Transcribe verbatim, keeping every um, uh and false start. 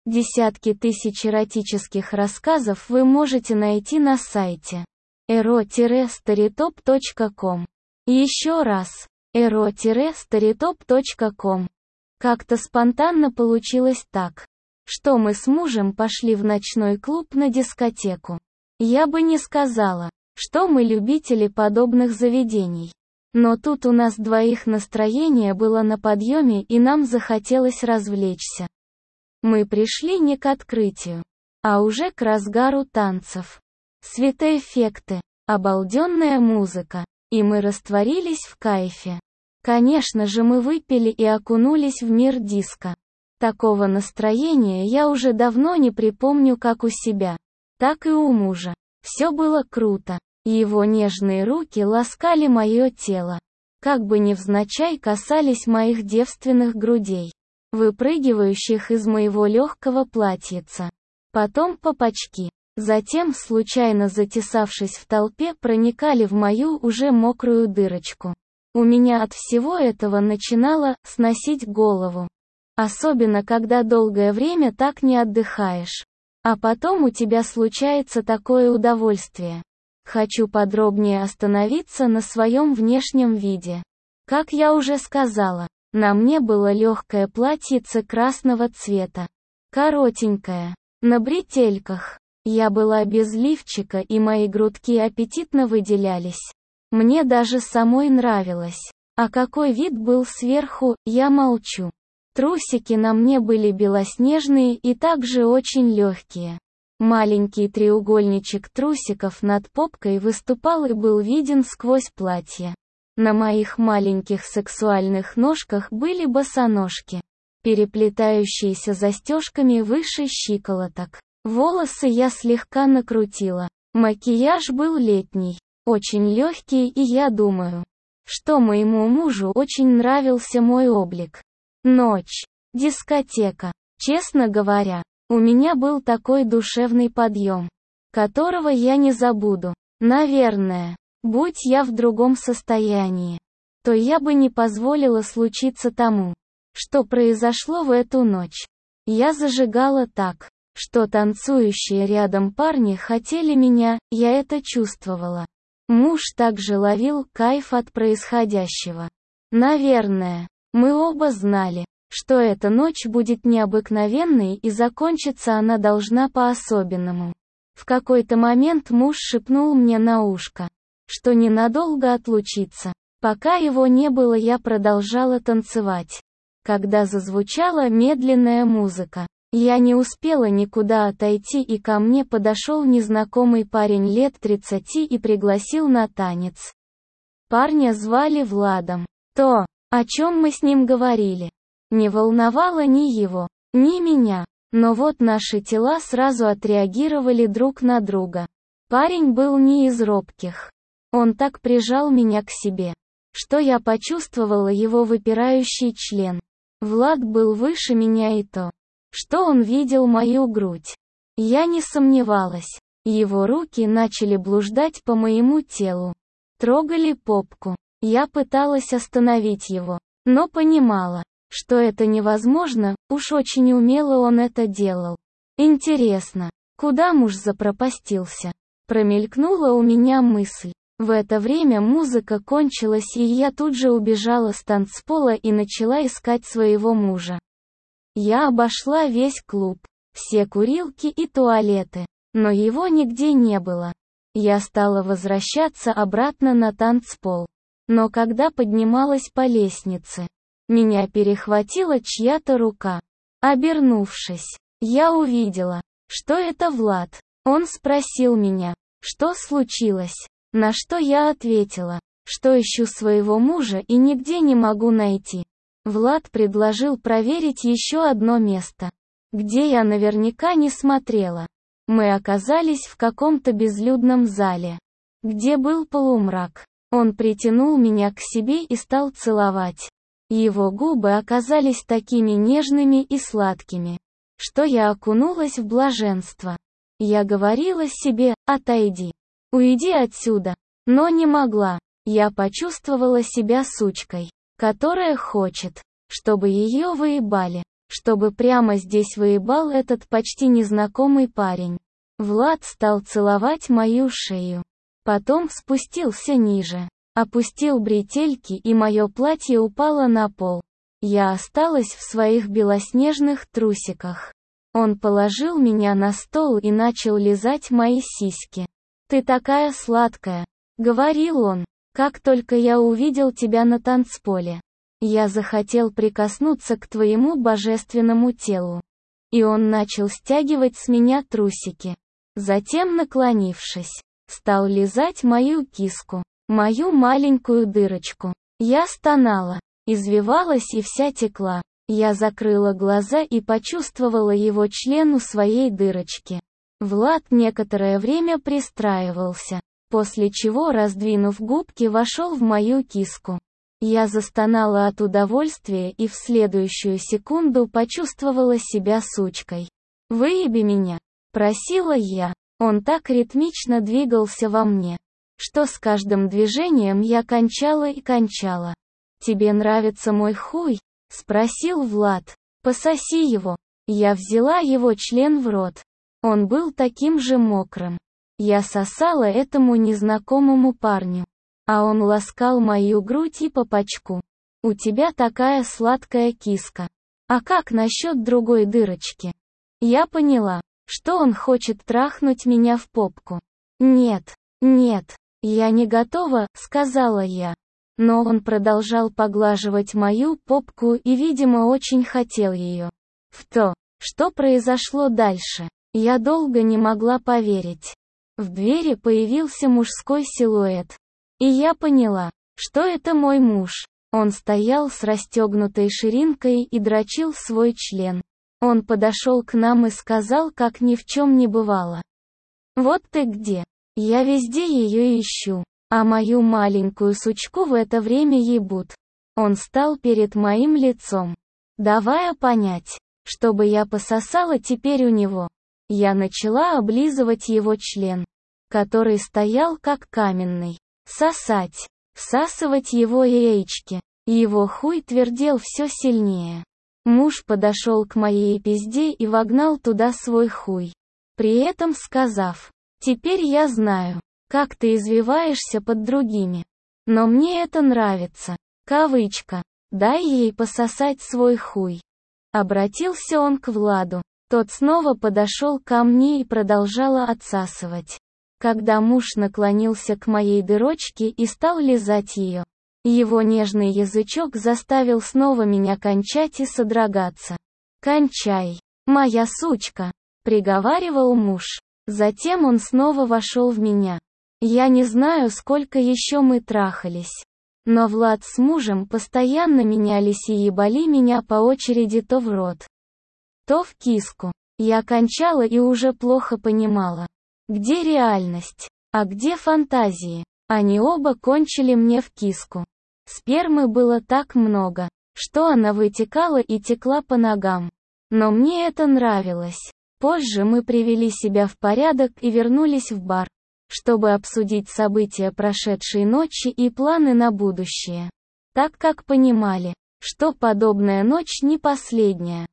Десятки тысяч эротических рассказов вы можете найти на сайте эро старитоп точка ком. Еще раз, эро старитоп точка ком. Как-то спонтанно получилось так, что мы с мужем пошли в ночной клуб на дискотеку. Я бы не сказала, что мы любители подобных заведений. Но тут у нас двоих настроение было на подъеме и нам захотелось развлечься. Мы пришли не к открытию, а уже к разгару танцев. Светоэффекты, обалденная музыка, и мы растворились в кайфе. Конечно же мы выпили и окунулись в мир диска. Такого настроения я уже давно не припомню как у себя, так и у мужа. Все было круто. Его нежные руки ласкали мое тело, как бы невзначай касались моих девственных грудей, выпрыгивающих из моего легкого платьица. Потом попачки, затем, случайно затесавшись в толпе, проникали в мою уже мокрую дырочку. У меня от всего этого начинало сносить голову. Особенно когда долгое время так не отдыхаешь. А потом у тебя случается такое удовольствие. Хочу подробнее остановиться на своем внешнем виде. Как я уже сказала, на мне было легкое платьице красного цвета. Коротенькое, на бретельках. Я была без лифчика и мои грудки аппетитно выделялись. Мне даже самой нравилось. А какой вид был сверху, я молчу. Трусики на мне были белоснежные и также очень легкие. Маленький треугольничек трусиков над попкой выступал и был виден сквозь платье. На моих маленьких сексуальных ножках были босоножки, переплетающиеся застежками выше щиколоток. Волосы я слегка накрутила. Макияж был летний, очень легкий, и я думаю, что моему мужу очень нравился мой облик. Ночь. Дискотека. Честно говоря, у меня был такой душевный подъем, которого я не забуду. Наверное, будь я в другом состоянии, то я бы не позволила случиться тому, что произошло в эту ночь. Я зажигала так, что танцующие рядом парни хотели меня, я это чувствовала. Муж также ловил кайф от происходящего. Наверное, мы оба знали, что эта ночь будет необыкновенной и закончится она должна по-особенному. В какой-то момент муж шепнул мне на ушко, что ненадолго отлучится. Пока его не было, я продолжала танцевать. Когда зазвучала медленная музыка, я не успела никуда отойти, и ко мне подошел незнакомый парень лет тридцати и пригласил на танец. Парня звали Владом. То, о чем мы с ним говорили, не волновало ни его, ни меня. Но вот наши тела сразу отреагировали друг на друга. Парень был не из робких. Он так прижал меня к себе, что я почувствовала его выпирающий член. Влад был выше меня, и то, что он видел мою грудь. Я не сомневалась. Его руки начали блуждать по моему телу. Трогали попку. Я пыталась остановить его, но понимала, что это невозможно, уж очень умело он это делал. Интересно, куда муж запропастился? Промелькнула у меня мысль. В это время музыка кончилась, и я тут же убежала с танцпола и начала искать своего мужа. Я обошла весь клуб, все курилки и туалеты, но его нигде не было. Я стала возвращаться обратно на танцпол. Но когда поднималась по лестнице, меня перехватила чья-то рука. Обернувшись, я увидела, что это Влад. Он спросил меня, что случилось, на что я ответила, что ищу своего мужа и нигде не могу найти. Влад предложил проверить еще одно место, где я наверняка не смотрела. Мы оказались в каком-то безлюдном зале, где был полумрак. Он притянул меня к себе и стал целовать. Его губы оказались такими нежными и сладкими, что я окунулась в блаженство. Я говорила себе: «Отойди, уйди отсюда», но не могла. Я почувствовала себя сучкой, которая хочет, чтобы ее выебали, чтобы прямо здесь выебал этот почти незнакомый парень. Влад стал целовать мою шею. Потом спустился ниже. Опустил бретельки, и мое платье упало на пол. Я осталась в своих белоснежных трусиках. Он положил меня на стол и начал лизать мои сиськи. «Ты такая сладкая», — говорил он, — «как только я увидел тебя на танцполе. Я захотел прикоснуться к твоему божественному телу». И он начал стягивать с меня трусики. Затем, наклонившись, стал лизать мою киску, мою маленькую дырочку. Я стонала, извивалась и вся текла. Я закрыла глаза и почувствовала его член у своей дырочки. Влад некоторое время пристраивался, после чего, раздвинув губки, вошел в мою киску. Я застонала от удовольствия и в следующую секунду почувствовала себя сучкой. «Выеби меня», — просила я. Он так ритмично двигался во мне, что с каждым движением я кончала и кончала. «Тебе нравится мой хуй?» — спросил Влад. «Пососи его». Я взяла его член в рот. Он был таким же мокрым. Я сосала этому незнакомому парню, а он ласкал мою грудь и попочку. «У тебя такая сладкая киска. А как насчет другой дырочки?» Я поняла, что он хочет трахнуть меня в попку. «Нет, нет, я не готова», — сказала я. Но он продолжал поглаживать мою попку и, видимо, очень хотел ее. В то, что произошло дальше, я долго не могла поверить. В двери появился мужской силуэт. И я поняла, что это мой муж. Он стоял с расстегнутой ширинкой и дрочил свой член. Он подошел к нам и сказал, как ни в чем не бывало: «Вот ты где. Я везде ее ищу, а мою маленькую сучку в это время ебут». Он стал перед моим лицом, давая понять, чтобы я пососала теперь у него. Я начала облизывать его член, который стоял как каменный. Сосать, всасывать его яички. Его хуй твердел все сильнее. Муж подошел к моей пизде и вогнал туда свой хуй, при этом сказав: «Теперь я знаю, как ты извиваешься под другими. Но мне это нравится». Кавычка. «Дай ей пососать свой хуй». Обратился он к Владу. Тот снова подошел ко мне и продолжала отсасывать. Когда муж наклонился к моей дырочке и стал лизать ее, его нежный язычок заставил снова меня кончать и содрогаться. «Кончай, моя сучка», — приговаривал муж. Затем он снова вошел в меня. Я не знаю, сколько еще мы трахались. Но Влад с мужем постоянно менялись и ебали меня по очереди то в рот, то в киску. Я кончала и уже плохо понимала, где реальность, а где фантазии. Они оба кончили мне в киску. Спермы было так много, что она вытекала и текла по ногам. Но мне это нравилось. Позже мы привели себя в порядок и вернулись в бар, чтобы обсудить события прошедшей ночи и планы на будущее. Так как понимали, что подобная ночь не последняя.